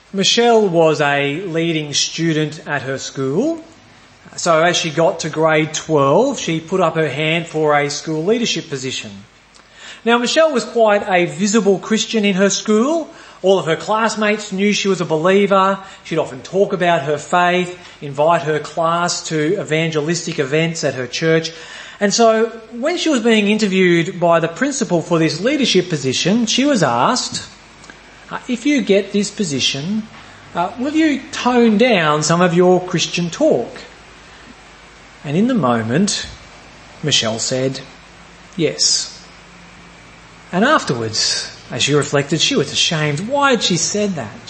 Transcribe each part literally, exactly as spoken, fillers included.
Michelle was a leading student at her school. So as she got to grade twelve, she put up her hand for a school leadership position. Now, Michelle was quite a visible Christian in her school. All of her classmates knew she was a believer. She'd often talk about her faith, invite her class to evangelistic events at her church. And so when she was being interviewed by the principal for this leadership position, she was asked, Uh, if you get this position, uh, will you tone down some of your Christian talk? And in the moment, Michelle said, yes. And afterwards, as she reflected, she was ashamed. Why had she said that?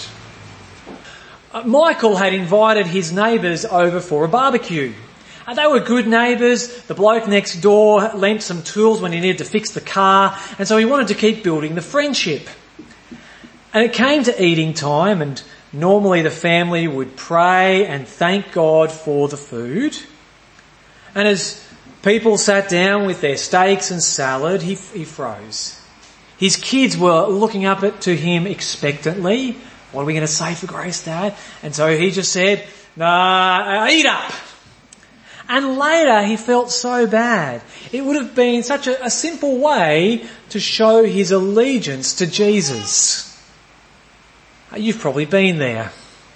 Uh, Michael had invited his neighbours over for a barbecue. Uh, they were good neighbours. The bloke next door lent some tools when he needed to fix the car, and so he wanted to keep building the friendship. And it came to eating time, and normally the family would pray and thank God for the food. And as people sat down with their steaks and salad, he, he froze. His kids were looking up at, to him expectantly. What are we going to say for grace, Dad? And so he just said, nah, eat up. And later he felt so bad. It would have been such a, a simple way to show his allegiance to Jesus. You've probably been there.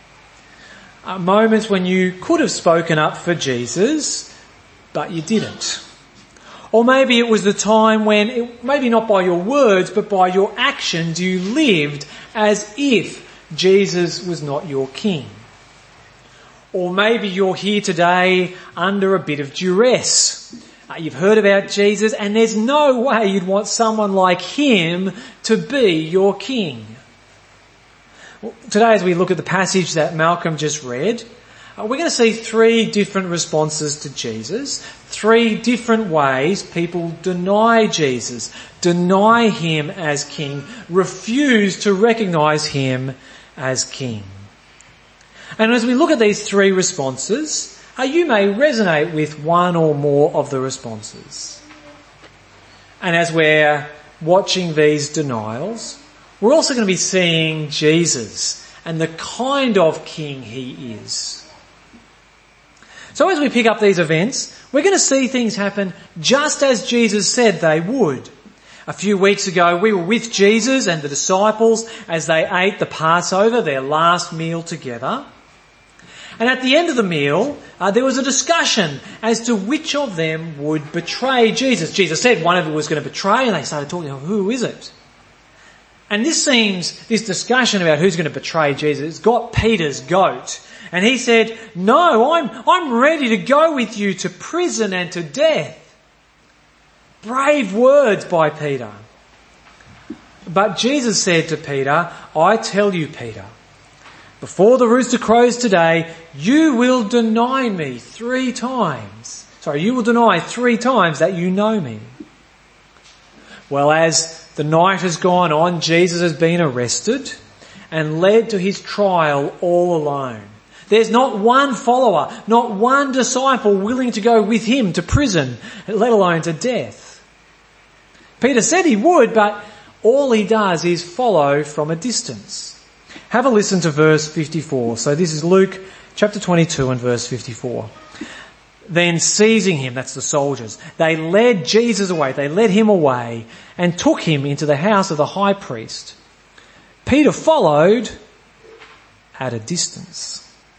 Uh, moments when you could have spoken up for Jesus, but you didn't. Or maybe it was the time when, it, maybe not by your words, but by your actions, you lived as if Jesus was not your king. Or maybe you're here today under a bit of duress. Uh, you've heard about Jesus, and there's no way you'd want someone like him to be your king. Today, as we look at the passage that Malcolm just read, uh, we're going to see three different responses to Jesus, three different ways people deny Jesus, deny him as king, refuse to recognise him as king. And as we look at these three responses, uh, you may resonate with one or more of the responses. And as we're watching these denials, we're also going to be seeing Jesus and the kind of king he is. So as we pick up these events, we're going to see things happen just as Jesus said they would. A few weeks ago, we were with Jesus and the disciples as they ate the Passover, their last meal together. And at the end of the meal, uh, there was a discussion as to which of them would betray Jesus. Jesus said one of them was going to betray, and they started talking, who is it? And this seems, this discussion about who's going to betray Jesus got Peter's goat. And he said, no, I'm, I'm ready to go with you to prison and to death. Brave words by Peter. But Jesus said to Peter, I tell you, Peter, before the rooster crows today, you will deny me three times. Sorry, you will deny three times that you know me. Well, as the night has gone on, Jesus has been arrested and led to his trial all alone. There's not one follower, not one disciple willing to go with him to prison, let alone to death. Peter said he would, but all he does is follow from a distance. Have a listen to verse fifty-four. So this is Luke chapter twenty-two and verse fifty-four. Then seizing him, that's the soldiers, they led Jesus away, they led him away and took him into the house of the high priest. Peter followed at a distance.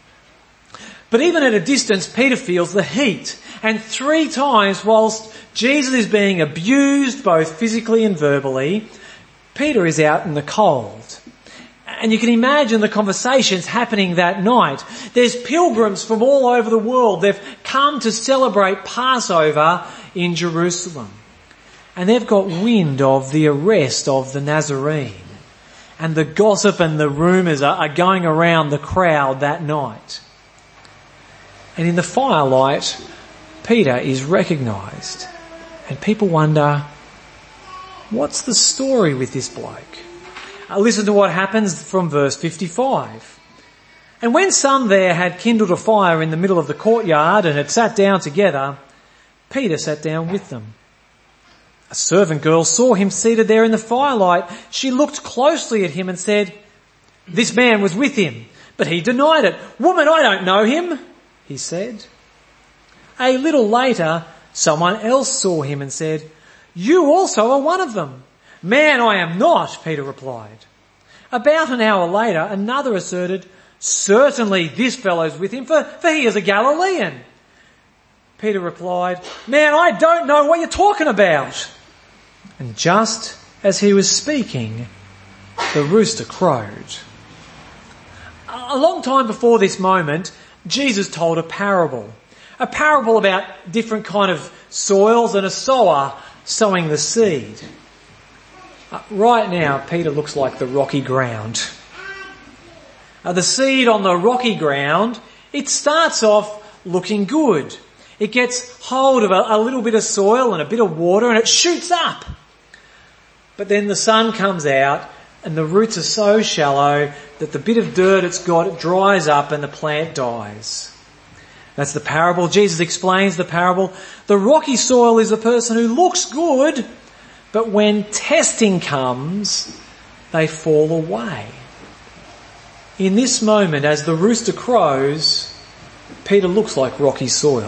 But even at a distance, Peter feels the heat. And three times whilst Jesus is being abused, both physically and verbally, Peter is out in the cold. And you can imagine the conversations happening that night. There's pilgrims from all over the world. They've come to celebrate Passover in Jerusalem. And they've got wind of the arrest of the Nazarene. And the gossip and the rumours are going around the crowd that night. And in the firelight, Peter is recognised. And people wonder, what's the story with this bloke? Uh, listen to what happens from verse fifty-five. And when some there had kindled a fire in the middle of the courtyard and had sat down together, Peter sat down with them. A servant girl saw him seated there in the firelight. She looked closely at him and said, This man was with him, but he denied it. Woman, I don't know him, he said. A little later, someone else saw him and said, you also are one of them. Man, I am not, Peter replied. About an hour later, another asserted, certainly this fellow's with him, for, for he is a Galilean. Peter replied, man, I don't know what you're talking about. And just as he was speaking, the rooster crowed. A long time before this moment, Jesus told a parable. A parable about different kind of soils and a sower sowing the seed. Uh, right now, Peter looks like the rocky ground. Uh, the seed on the rocky ground, it starts off looking good. It gets hold of a, a little bit of soil and a bit of water and it shoots up. But then the sun comes out and the roots are so shallow that the bit of dirt it's got, it dries up and the plant dies. That's the parable. Jesus explains the parable. The rocky soil is a person who looks good, but when testing comes, they fall away. In this moment, as the rooster crows, Peter looks like rocky soil.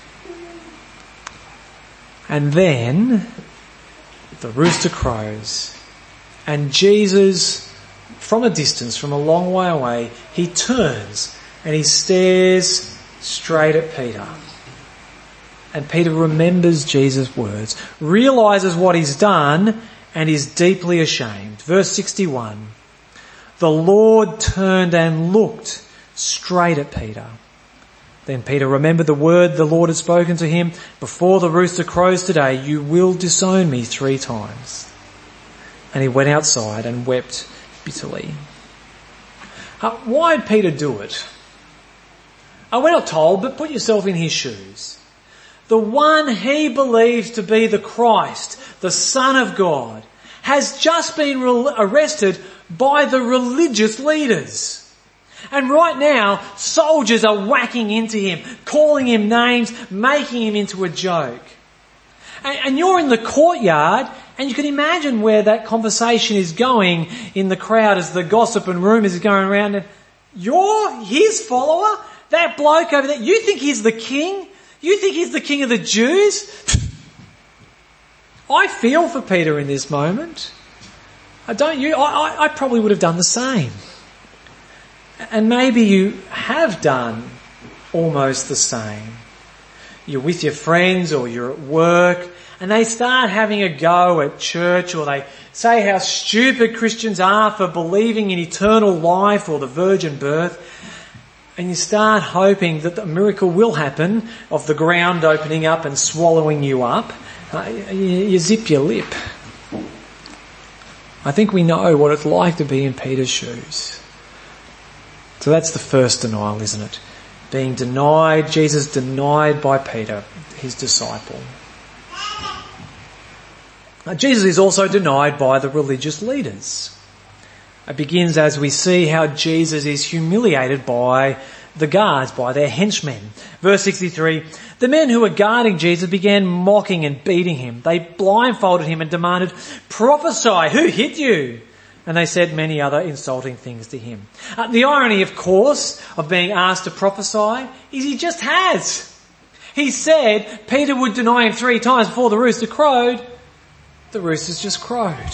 And then the rooster crows and Jesus, from a distance, from a long way away, he turns and he stares straight at Peter. And Peter remembers Jesus' words, realises what he's done and is deeply ashamed. Verse sixty-one, the Lord turned and looked straight at Peter. Then Peter remembered the word the Lord had spoken to him, before the rooster crows today, you will disown me three times. And he went outside and wept bitterly. Uh, why did Peter do it? Uh, we're not told, but put yourself in his shoes. The one he believes to be the Christ, the Son of God, has just been re- arrested by the religious leaders. And right now, soldiers are whacking into him, calling him names, making him into a joke. And, and you're in the courtyard, and you can imagine where that conversation is going in the crowd as the gossip and rumours are going around. And you're his follower? That bloke over there, you think he's the king? You think he's the king of the Jews? I feel for Peter in this moment. I don't you? I, I, I probably would have done the same. And maybe you have done almost the same. You're with your friends or you're at work and they start having a go at church, or they say how stupid Christians are for believing in eternal life or the virgin birth. And you start hoping that the miracle will happen of the ground opening up and swallowing you up. Uh, you, you zip your lip. I think we know what it's like to be in Peter's shoes. So that's the first denial, isn't it? Being denied, Jesus denied by Peter, his disciple. Now, Jesus is also denied by the religious leaders. It begins as we see how Jesus is humiliated by the guards, by their henchmen. Verse sixty-three, the men who were guarding Jesus began mocking and beating him. They blindfolded him and demanded, prophesy, who hit you? And they said many other insulting things to him. Uh, the irony, of course, of being asked to prophesy is he just has. He said Peter would deny him three times before the rooster crowed. The rooster's just crowed.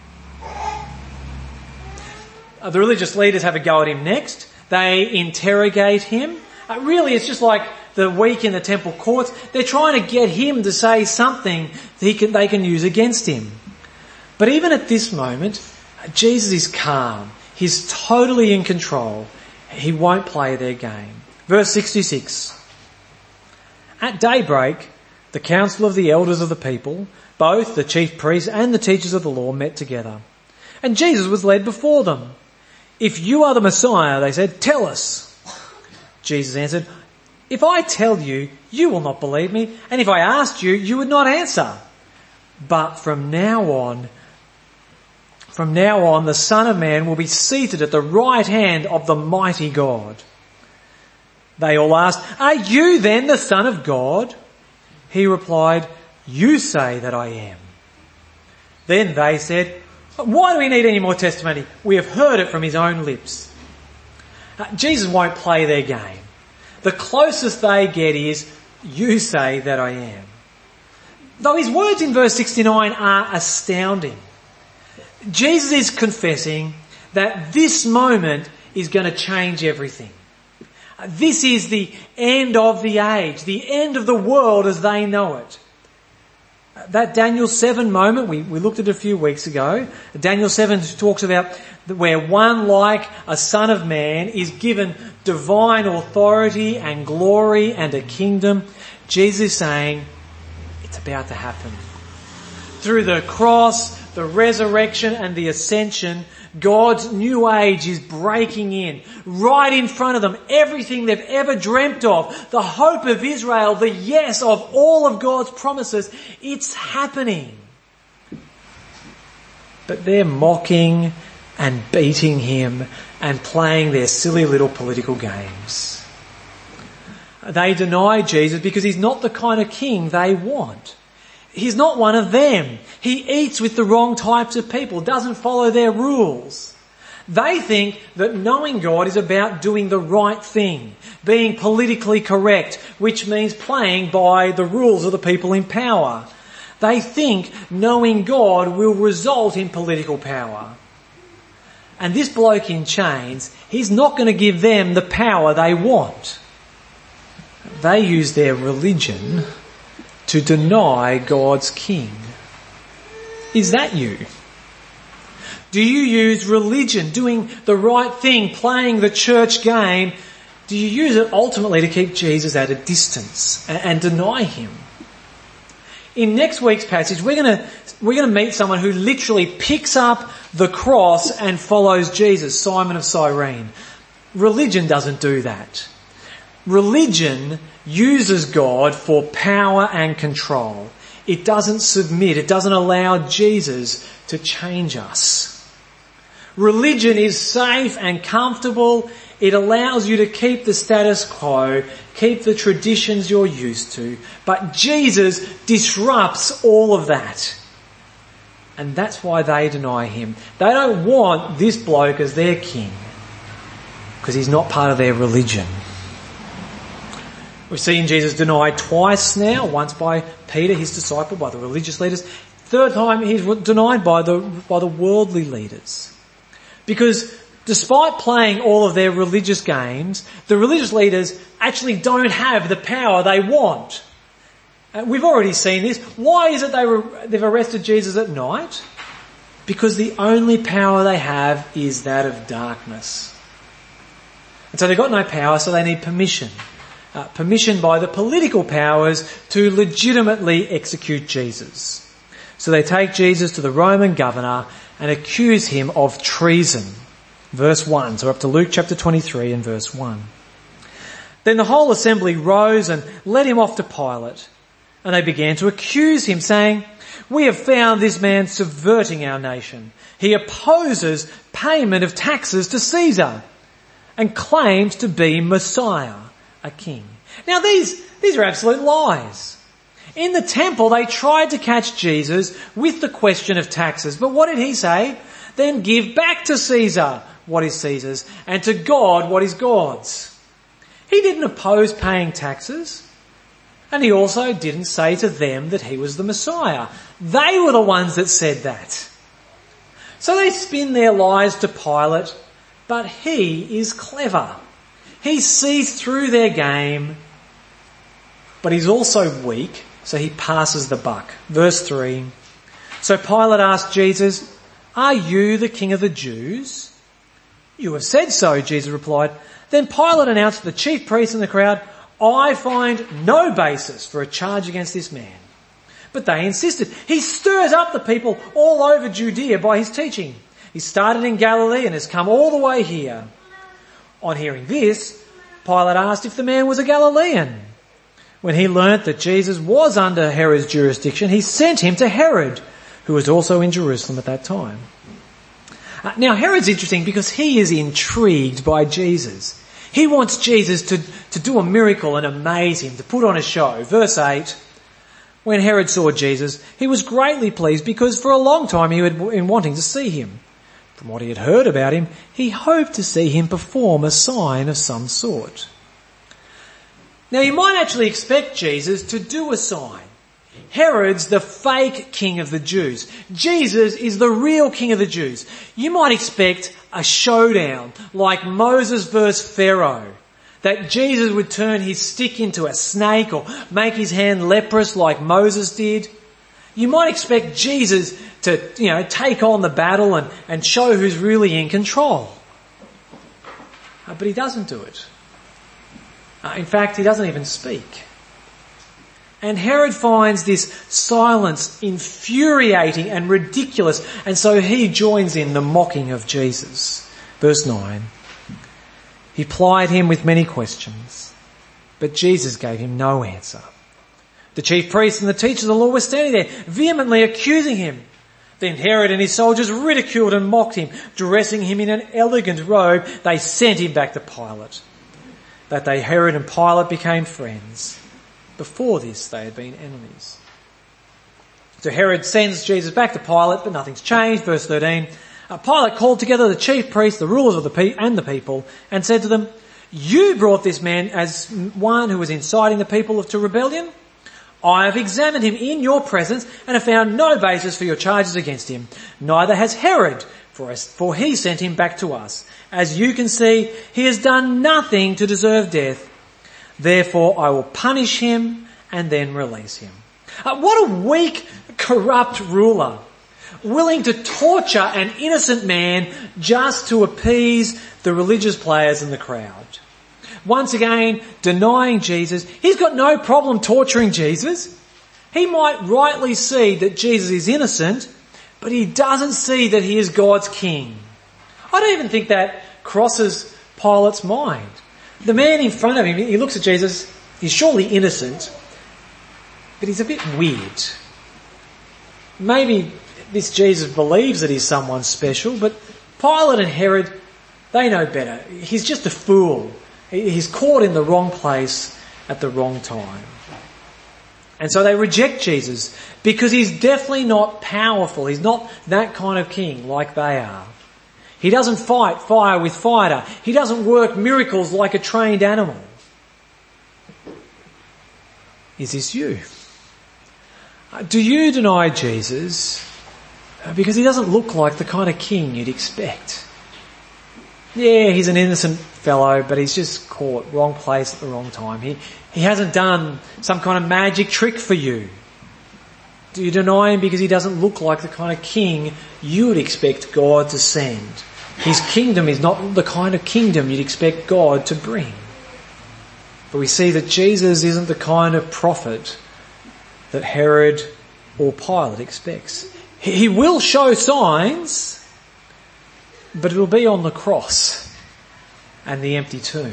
Uh, the religious leaders have a go at him next. They interrogate him. Uh, really, it's just like the week in the temple courts. They're trying to get him to say something that he can, they can use against him. But even at this moment, Jesus is calm. He's totally in control. He won't play their game. Verse sixty-six. At daybreak, the council of the elders of the people, both the chief priests and the teachers of the law, met together. And Jesus was led before them. If you are the Messiah, they said, tell us. Jesus answered, if I tell you, you will not believe me. And if I asked you, you would not answer. But from now on, From now on, the Son of Man will be seated at the right hand of the mighty God. They all asked, are you then the Son of God? He replied, you say that I am. Then they said, Why do we need any more testimony? We have heard it from his own lips. Uh, Jesus won't play their game. The closest they get is, you say that I am. Though his words in verse sixty-nine are astounding. Jesus is confessing that this moment is going to change everything. This is the end of the age, the end of the world as they know it. That Daniel seven moment, we, we looked at it a few weeks ago. Daniel seven talks about where one like a son of man is given divine authority and glory and a kingdom. Jesus is saying, it's about to happen. Through the cross, the resurrection and the ascension, God's new age is breaking in, right in front of them. Everything they've ever dreamt of, the hope of Israel, the yes of all of God's promises, it's happening. But they're mocking and beating him and playing their silly little political games. They deny Jesus because he's not the kind of king they want. He's not one of them. He eats with the wrong types of people, doesn't follow their rules. They think that knowing God is about doing the right thing, being politically correct, which means playing by the rules of the people in power. They think knowing God will result in political power. And this bloke in chains, he's not going to give them the power they want. They use their religion to deny God's king. Is that you? Do you use religion, doing the right thing, playing the church game? Do you use it ultimately to keep Jesus at a distance and, and deny him? In next week's passage, we're going to we're going to meet someone who literally picks up the cross and follows Jesus, Simon of Cyrene. Religion doesn't do that. Religion uses God for power and control. It doesn't submit. It doesn't allow Jesus to change us. Religion is safe and comfortable. It allows you to keep the status quo, keep the traditions you're used to. But Jesus disrupts all of that. And that's why they deny him. They don't want this bloke as their king because he's not part of their religion. We've seen Jesus denied twice now, once by Peter, his disciple, by the religious leaders. Third time he's denied by the, by the worldly leaders. Because despite playing all of their religious games, the religious leaders actually don't have the power they want. Uh, we've already seen this. Why is it they were, they've arrested Jesus at night? Because the only power they have is that of darkness. And so they've got no power, so they need permission. Uh, permission by the political powers to legitimately execute Jesus. So they take Jesus to the Roman governor and accuse him of treason. Verse one. So we're up to Luke chapter twenty-three and verse one. Then the whole assembly rose and led him off to Pilate. And they began to accuse him, saying, "We have found this man subverting our nation. He opposes payment of taxes to Caesar and claims to be Messiah, a king." Now these, these are absolute lies. In the temple they tried to catch Jesus with the question of taxes. But what did he say? Then give back to Caesar what is Caesar's and to God what is God's. He didn't oppose paying taxes. And he also didn't say to them that he was the Messiah. They were the ones that said that. So they spin their lies to Pilate, but he is clever. He sees through their game, but he's also weak, so he passes the buck. Verse three. So Pilate asked Jesus, "Are you the king of the Jews?" "You have said so," Jesus replied. Then Pilate announced to the chief priests and the crowd, "I find no basis for a charge against this man." But they insisted. "He stirs up the people all over Judea by his teaching. He started in Galilee and has come all the way here." On hearing this, Pilate asked if the man was a Galilean. When he learnt that Jesus was under Herod's jurisdiction, he sent him to Herod, who was also in Jerusalem at that time. Uh, now Herod's interesting because he is intrigued by Jesus. He wants Jesus to, to do a miracle and amaze him, to put on a show. Verse eight, When Herod saw Jesus, he was greatly pleased because for a long time he had been wanting to see him. From what he had heard about him, he hoped to see him perform a sign of some sort. Now you might actually expect Jesus to do a sign. Herod's the fake king of the Jews. Jesus is the real king of the Jews. You might expect a showdown like Moses versus Pharaoh. That Jesus would turn his stick into a snake or make his hand leprous like Moses did. You might expect Jesus to, you know, take on the battle and, and show who's really in control. Uh, but he doesn't do it. Uh, in fact, he doesn't even speak. And Herod finds this silence infuriating and ridiculous, and so he joins in the mocking of Jesus. Verse nine. He plied him with many questions, but Jesus gave him no answer. The chief priests and the teachers of the law were standing there, vehemently accusing him. Then Herod and his soldiers ridiculed and mocked him. Dressing him in an elegant robe, they sent him back to Pilate. That day Herod and Pilate became friends. Before this they had been enemies. So Herod sends Jesus back to Pilate, but nothing's changed. Verse thirteen. Uh, Pilate called together the chief priests, the rulers of the pe- and the people, and said to them, "You brought this man as one who was inciting the people to rebellion. I have examined him in your presence and have found no basis for your charges against him. Neither has Herod, for, us, for he sent him back to us. As you can see, he has done nothing to deserve death. Therefore I will punish him and then release him." Uh, what a weak, corrupt ruler, willing to torture an innocent man just to appease the religious players in the crowd. Once again, denying Jesus. He's got no problem torturing Jesus. He might rightly see that Jesus is innocent, but he doesn't see that he is God's king. I don't even think that crosses Pilate's mind. The man in front of him, he looks at Jesus, he's surely innocent, but he's a bit weird. Maybe this Jesus believes that he's someone special, but Pilate and Herod, they know better. He's just a fool. He's caught in the wrong place at the wrong time. And so they reject Jesus because he's definitely not powerful. He's not that kind of king like they are. He doesn't fight fire with fire. He doesn't work miracles like a trained animal. Is this you? Do you deny Jesus because he doesn't look like the kind of king you'd expect? Yeah, he's an innocent fellow, but he's just caught wrong place at the wrong time. He he hasn't done some kind of magic trick for you. Do you deny him because he doesn't look like the kind of king you would expect God to send? His kingdom is not the kind of kingdom you'd expect God to bring. But we see that Jesus isn't the kind of prophet that Herod or Pilate expects. He will show signs, but it'll be on the cross and the empty tomb.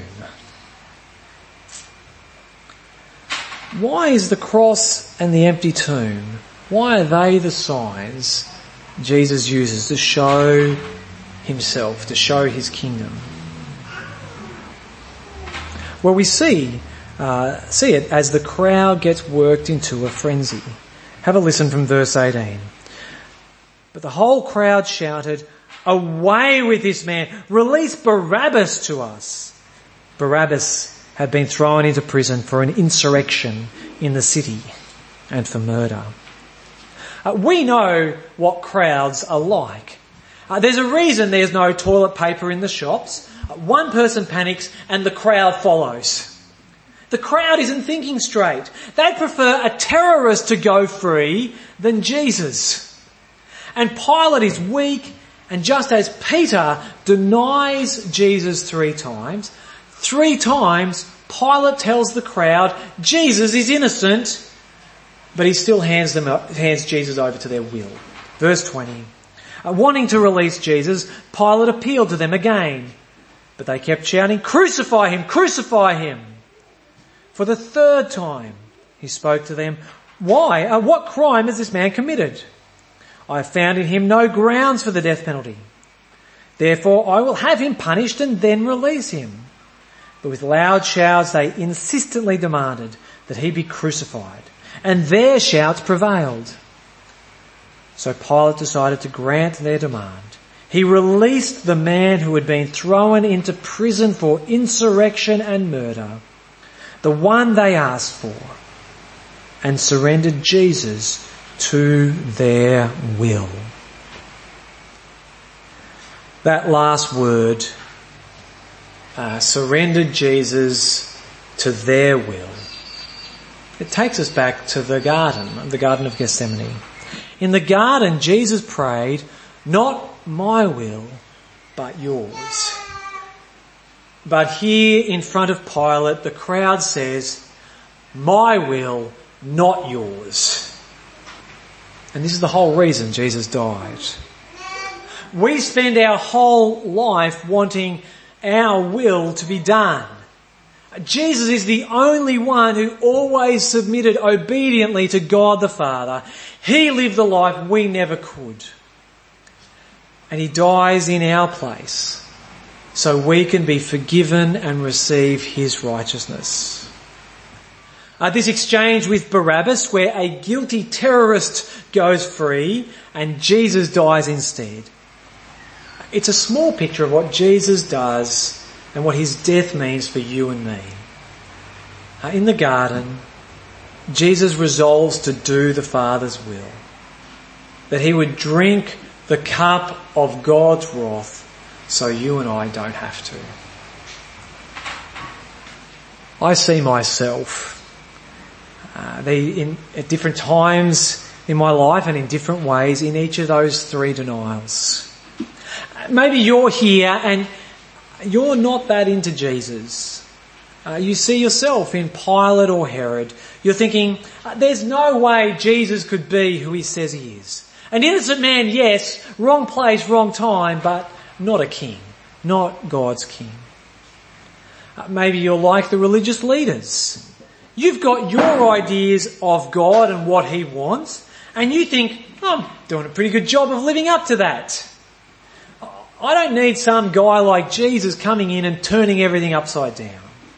Why is the cross and the empty tomb, why are they the signs Jesus uses to show himself, to show his kingdom? Well, we see uh, see it as the crowd gets worked into a frenzy. Have a listen from verse eighteen. But the whole crowd shouted, "Away with this man! Release Barabbas to us!" Barabbas had been thrown into prison for an insurrection in the city and for murder. Uh, we know what crowds are like. Uh, there's a reason there's no toilet paper in the shops. Uh, one person panics and the crowd follows. The crowd isn't thinking straight. They prefer a terrorist to go free than Jesus. And Pilate is weak, and just as Peter denies Jesus three times, three times Pilate tells the crowd Jesus is innocent, but he still hands them up, hands Jesus over to their will. Verse twenty. Uh, wanting to release Jesus, Pilate appealed to them again, but they kept shouting, "Crucify him! Crucify him!" For the third time he spoke to them, "Why? Uh, what crime has this man committed? I have found in him no grounds for the death penalty. Therefore I will have him punished and then release him." But with loud shouts they insistently demanded that he be crucified. and their shouts prevailed. So Pilate decided to grant their demand. He released the man who had been thrown into prison for insurrection and murder, the one they asked for, and surrendered Jesus to their will. That last word, uh, surrendered Jesus to their will. It takes us back to the garden, the Garden of Gethsemane. In the garden, Jesus prayed, "Not my will, but yours." But here in front of Pilate, the crowd says, "My will, not yours." And this is the whole reason Jesus died. We spend our whole life wanting our will to be done. Jesus is the only one who always submitted obediently to God the Father. He lived the life we never could. And he dies in our place so we can be forgiven and receive his righteousness. Uh, this exchange with Barabbas, where a guilty terrorist goes free and Jesus dies instead, it's a small picture of what Jesus does and what his death means for you and me. Uh, in the garden, Jesus resolves to do the Father's will, that he would drink the cup of God's wrath so you and I don't have to. I see myself uh, they, in, at different times in my life and in different ways in each of those three denials. Maybe you're here and you're not that into Jesus. Uh, you see yourself in Pilate or Herod. You're thinking, there's no way Jesus could be who he says he is. An innocent man, yes, wrong place, wrong time, but not a king, not God's king. Uh, maybe you're like the religious leaders. You've got your ideas of God and what he wants, and you think, oh, I'm doing a pretty good job of living up to that. I don't need some guy like Jesus coming in and turning everything upside down.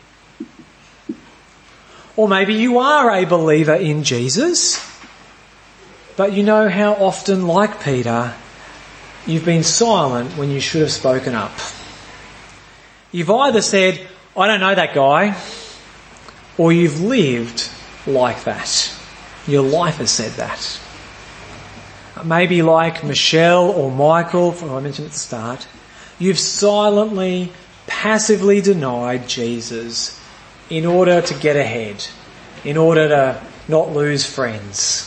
Or maybe you are a believer in Jesus, but you know how often, like Peter, you've been silent when you should have spoken up. You've either said, I don't know that guy, or you've lived like that. Your life has said that. Maybe like Michelle or Michael, who I mentioned at the start, you've silently, passively denied Jesus in order to get ahead, in order to not lose friends.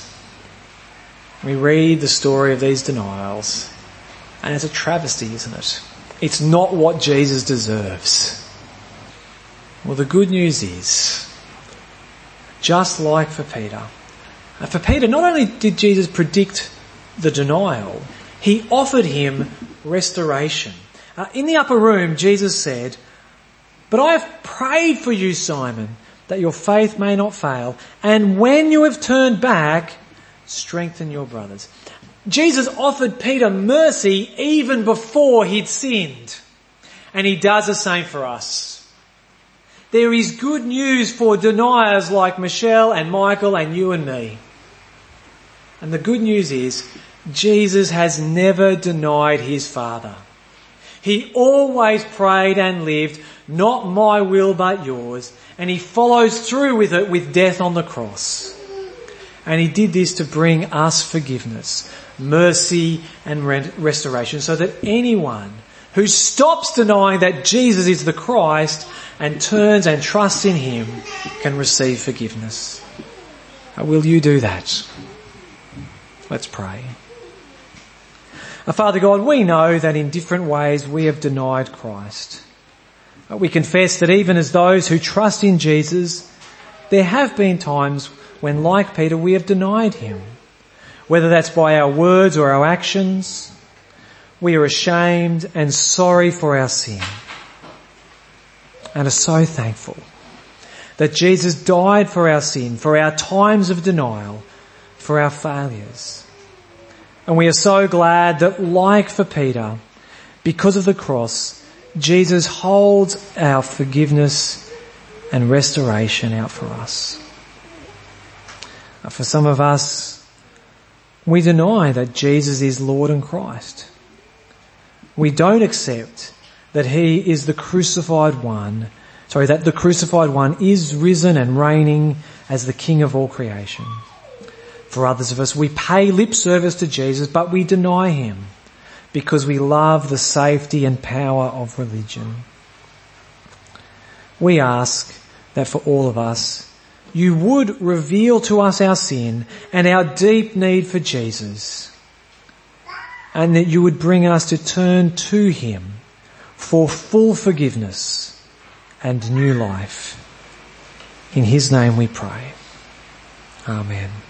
We read the story of these denials, and it's a travesty, isn't it? It's not what Jesus deserves. Well, the good news is, just like for Peter, for Peter, not only did Jesus predict the denial, he offered him restoration. Uh, in the upper room, Jesus said, "But I have prayed for you, Simon, that your faith may not fail, and when you have turned back, strengthen your brothers." Jesus offered Peter mercy even before he'd sinned, and he does the same for us. There is good news for deniers like Michelle and Michael and you and me. And the good news is, Jesus has never denied his Father. He always prayed and lived, not my will but yours, and he follows through with it with death on the cross. And he did this to bring us forgiveness, mercy and restoration, so that anyone who stops denying that Jesus is the Christ and turns and trusts in him can receive forgiveness. Will you do that? Let's pray. Father God, we know that in different ways we have denied Christ. We confess that even as those who trust in Jesus, there have been times when, like Peter, we have denied him. Whether that's by our words or our actions, we are ashamed and sorry for our sin, and are so thankful that Jesus died for our sin, for our times of denial, for our failures. And we are so glad that, like for Peter, because of the cross, Jesus holds our forgiveness and restoration out for us. For some of us, we deny that Jesus is Lord and Christ. We don't accept that he is the crucified one, sorry, that the crucified one is risen and reigning as the King of all creation. For others of us, we pay lip service to Jesus, but we deny him because we love the safety and power of religion. We ask that for all of us, you would reveal to us our sin and our deep need for Jesus, and that you would bring us to turn to him for full forgiveness and new life. In his name we pray. Amen.